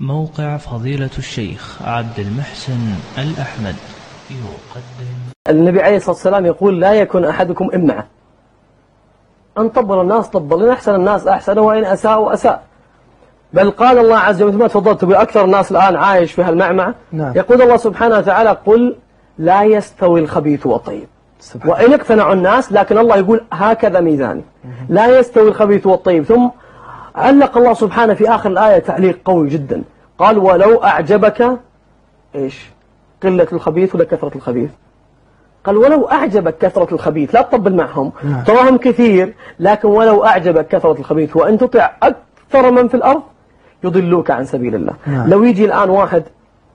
موقع فضيلة الشيخ عبد المحسن الأحمد يقدم. النبي عليه الصلاة والسلام يقول: لا يكن أحدكم إمعة، أن طبل الناس طبل، إن أحسن الناس أحسن، وإن أساءوا أساء. بل قال الله عز وجل، ما تفضلت بأكثر الناس الآن عايش في هالمعمعة. يقول الله سبحانه وتعالى: قل لا يستوي الخبيث والطيب، وإن اقتنعوا الناس، لكن الله يقول هكذا ميزاني، لا يستوي الخبيث والطيب. ثم علق الله سبحانه في آخر الآية تعليق قوي جدا، قال: ولو أعجبك إيش؟ قلة الخبيث ولا كثرة الخبيث؟ قال: ولو أعجبك كثرة الخبيث، لا تطبل معهم، تراهم كثير، لكن ولو أعجبك كثرة الخبيث وإن تطع أكثر من في الأرض يضلوك عن سبيل الله. لو يجي الآن واحد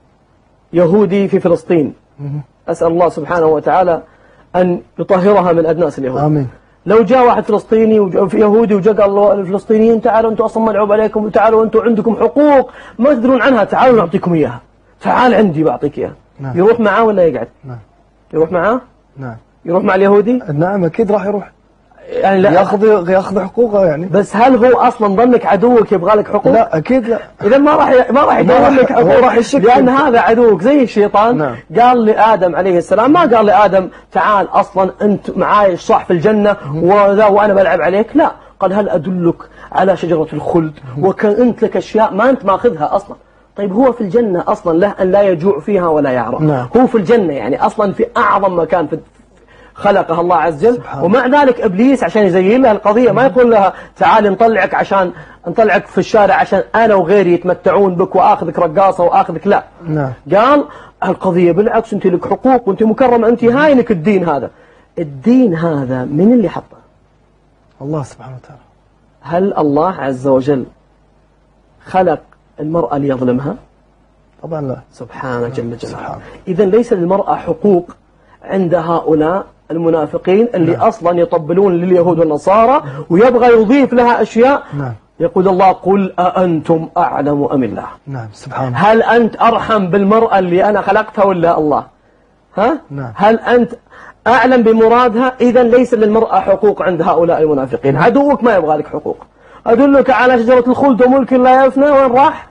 يهودي في فلسطين، أسأل الله سبحانه وتعالى أن يطهرها من أدناس اليهود. آمين. لو جاء واحد فلسطيني يهودي وجاء قال الفلسطينيين: تعالوا أنتم أصلا ملعوب عليكم، وتعالوا أنتم عندكم حقوق ما تدرون عنها، تعالوا نعطيكم إياها، تعال عندي بعطيك إياها. يروح معاه ولا يقعد؟ يروح معاه؟ يروح مع اليهودي؟ نعم أكيد راح يروح، يعني لا ياخذ حقوقه يعني. بس هل هو أصلا ظنك عدوك يبغى لك حقوق؟ لا أكيد لا. إذا ما راح يدور لك حقوق، هو راح يشك، لأن هذا عدوك زي الشيطان. قال لآدم عليه السلام، ما قال لآدم تعال أصلا أنت معاي صح في الجنة وأنا بلعب عليك، لا، قال: هل أدلك على شجرة الخلد، وكان أنت لك أشياء ما أنت ماخذها أصلا. طيب هو في الجنة أصلا له أن لا يجوع فيها ولا يعرى. هو في الجنة يعني أصلا في أعظم مكان خلقها الله عز وجل، ومع ذلك إبليس عشان يزين لها القضية ما يقول لها تعال نطلعك عشان نطلعك في الشارع عشان أنا وغيري يتمتعون بك وآخذك رقاصة وآخذك، لا. قال القضية بالعكس، أنت لك حقوق وأنت مكرمة، أنت هاينك الدين هذا. الدين هذا من اللي حطه؟ الله سبحانه وتعالى. هل الله عز وجل خلق المرأة ليظلمها؟ طبعا لا، سبحانه جل جلاله. إذا ليس للمرأة حقوق عند هؤلاء المنافقين اللي أصلا يطبلون لليهود والنصارى ويبغى يضيف لها أشياء. يقول الله: قل أأنتم أعلم أم الله؟ سبحانه. هل أنت أرحم بالمرأة اللي أنا خلقتها ولا الله؟ ها؟ هل أنت أعلم بمرادها؟ إذا ليس للمرأة حقوق عند هؤلاء المنافقين. عدوك ما يبغى لك حقوق. أدلك على شجرة الخلد وملك لا يفنى، وين راح؟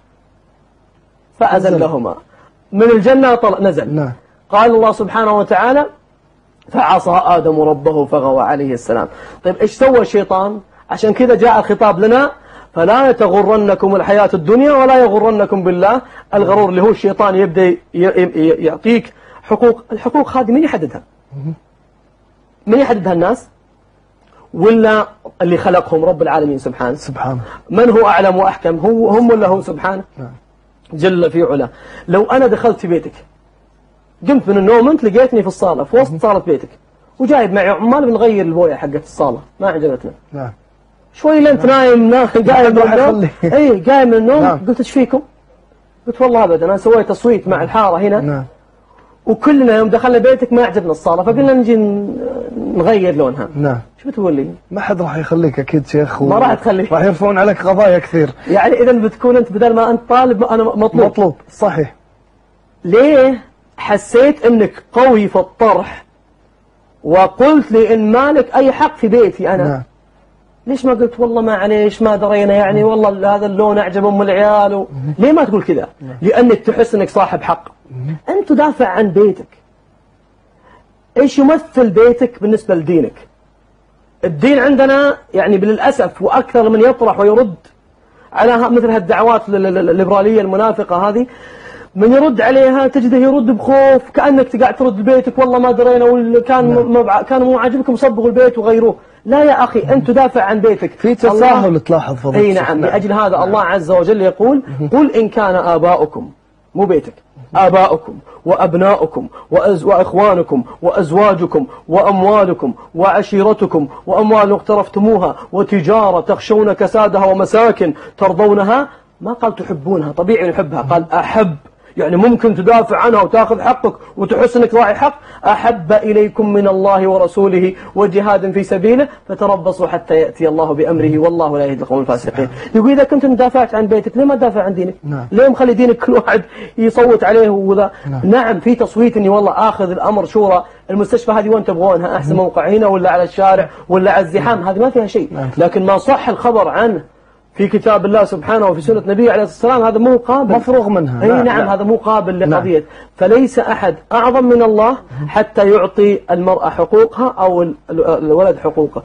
فأزلهما من الجنة نزل. قال الله سبحانه وتعالى: فعصى آدم ربه فغوى عليه السلام. طيب إيش سوى الشيطان؟ عشان كذا جاء الخطاب لنا: فلا تغرنكم الحياة الدنيا ولا يغرنكم بالله الغرور، اللي هو الشيطان يبدأ يعطيك حقوق. الحقوق هذه من يحددها؟ من يحددها؟ الناس ولا اللي خلقهم رب العالمين سبحانه؟ من هو أعلم وأحكم، هم ولا هو سبحانه جل في علاه؟ لو أنا دخلت في بيتك، قمت من النوم، أنت لقيتني في الصالة في وسط صالة بيتك، وجايب معي عمال بنغير البوية حقت الصالة، ما عجبتنا. شوي لأنت نايم قايم من النوم. إيه قايم من النوم. قلت: إيش فيكم؟ قلت: والله أبدا، أنا سويت تصويت مع الحارة هنا. وكلنا يوم دخلنا بيتك ما عجبنا الصالة، فقلنا نجي نغير لونها. شو بتقول لي؟ ما حد راح يخليك أكيد شيخ، ما راح تخليك، راح يرفعون عليك قضايا كثير. يعني إذا بتكون أنت بدل ما أنت طالب أنا مطلوب. صحيح. ليه؟ حسيت أنك قوي في الطرح وقلت لي إن مالك أي حق في بيتي أنا. ليش ما قلت والله معليش ما درينا، يعني والله هذا اللون أعجب أم العيال ليه ما تقول كذا؟ لأنك تحس أنك صاحب حق. أنت تدافع عن بيتك. إيش يمثل بيتك بالنسبة لدينك؟ الدين عندنا يعني للأسف، وأكثر من يطرح ويرد على مثل هالدعوات الليبرالية المنافقة هذه، من يرد عليها تجده يرد بخوف، كأنك قاعد ترد بيتك والله ما درينا، كان مو عاجبكم صبغوا البيت وغيروه. لا يا أخي، أنت تدافع عن بيتك. في تساهل تلاحظ فضلك. أي نعم. لأجل هذا الله عز وجل يقول: قل إن كان آباؤكم، مو بيتك، آباؤكم وأبناؤكم وإخوانكم وأزواجكم وأموالكم وعشيرتكم وأموال اقترفتموها وتجارة تخشون كسادها ومساكن ترضونها. ما قال تحبونها، طبيعي نحبها، قال أحب، يعني ممكن تدافع عنها وتاخذ حقك وتحس انك راعي حق. أحب إليكم من الله ورسوله وجهاد في سبيله فتربصوا حتى يأتي الله بأمره والله لا يهدي القوم الفاسقين. يقول: إذا كنت مدافعت عن بيتك ليه ما تدافع عن دينك؟ ليه مخلي دينك كل واحد يصوت عليه وذا؟ نعم في تصويت اني والله اخذ الامر شورى المستشفى هذه وين تبغونها، احسن موقع هنا ولا على الشارع ولا على الزحام، هذه ما فيها شيء. لكن ما صح الخبر عنه في كتاب الله سبحانه وفي سنة نبيه عليه الصلاة والسلام، هذا مو قابل، مفروغ منها. أي نعم، هذا مو قابل لقضية. فليس أحد أعظم من الله حتى يعطي المرأة حقوقها أو الولد حقوقه.